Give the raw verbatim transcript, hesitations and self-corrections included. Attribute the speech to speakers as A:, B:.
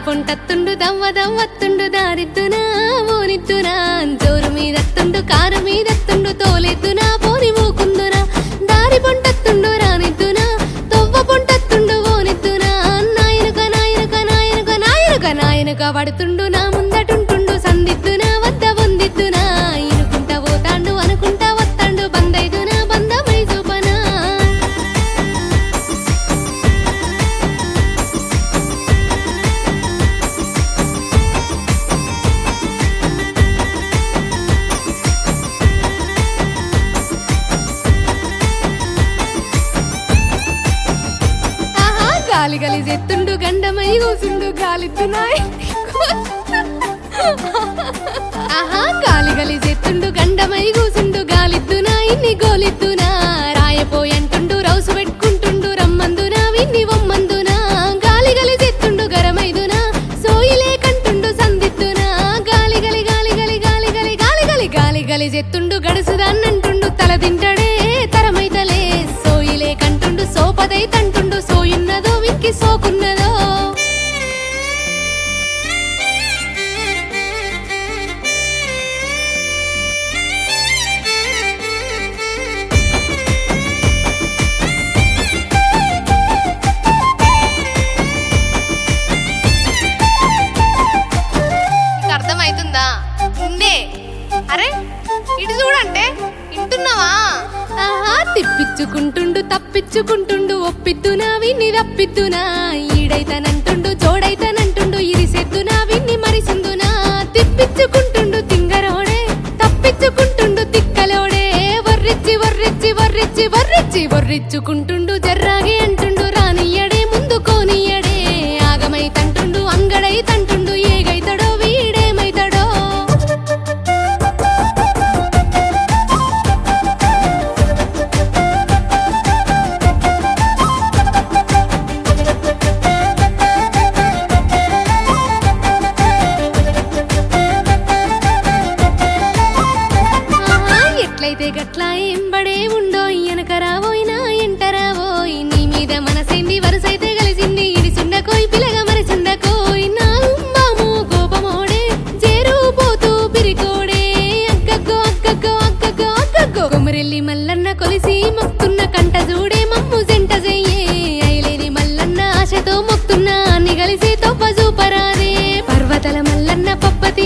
A: పొంటత్తుండు దవ్వ దవ్వత్తుండు దారిద్దునా ఓనిద్దునా జోరు మీదత్తుండు కారు మీదత్తుండు తోలెద్దునా పోని ఊకుందునా దారి పొంటత్తుండు రానిద్దునా తొవ్వ పొంటత్తుండు ఓనిద్దునా నాయనుక నాయనుక నాయనుక నాయనుక నాయనుక పడుతుండు నా ముందటుంటుండు సందిద్దునా వద్ద వందిద్దునా ఇనుకుంటా పోతాండు అనుకుంటా వత్తాండు బందైదునా బంధమై చూపనా గాలి గలి చెత్తుండు గండమై కూసుండు గాలిద్దునాయ్ ఆహా గాలి గలి చెత్తుండు గండమై కూసుండు గాలిద్దునా ఇన్ని గోలిద్దునా రాయపోయంటుండు రౌసు పెట్టుకుంటుండు రమ్మందునా విన్ని వమ్మందునా గాలి గలి చెత్తుండు గరమైదునా సోయిలే కంటుండు సందిద్దునా గాలి గలి గాలి గలి గాలి గలి గాలి గలి గాలి గలి చెత్తుండు గడుసుదాన్నంటుండు తల తింటడే తరమైతలే సోయిలే కంటుండు సోపదై తంటుండు సోయున్నదో విక్కి సోకున్నదో అర్థమైతుందా ఉండే అరే ఇటు చూడంటే వింటున్నావా ఆహా తిప్పించుకుంటుండు తప్పించుకుంటుండు ఒప్పిద్దునా విన్ని రప్పిద్దునా ఈడైతనంటుండు జోడైతనంటుండు ఇరిసెద్దునా విన్ని మరిసిందునా తిప్పించుకుంటుండు తింగరోడే తప్పించుకుంటుండు తిక్కలోడే వర్రిచ్చి వర్రిచ్చి వర్రిచ్చి వర్రిచ్చి వర్రిచ్చుకుంటుండు జర్రాగి అంటుండు రానియ్యడే ముందు కోనియ్యడే ఆగమైతంటుండు అంగడైతంటుండు ఏగైతడో వీడేమైతడో ఎట్లయితే గట్లా ఎంబడే ఉండో ఎనకరావోయినా ఎంటరావోయ్ నీ మీద మనసైంది వరసైతే కలిసింది ఇడిసుండకోయ్ పిలగ మరిసుండకోయ్ నా ఉమ్మాము కోపమోడే చేరు పోతూ పిరికోడే అక్కగ్గో అక్కగ్గో అక్కగ్గో అక్కగ్గో కొమరెల్లి మల్లన్న కొలిసి మొక్కుతున్న కంట చూడే మమ్ము జంట చెయ్యే ఐలేని మల్లన్న ఆశతో మొక్కుతున్నా అన్ని కలిసి తొప్ప చూపరాదే పర్వతల మల్లన్న పప్పతి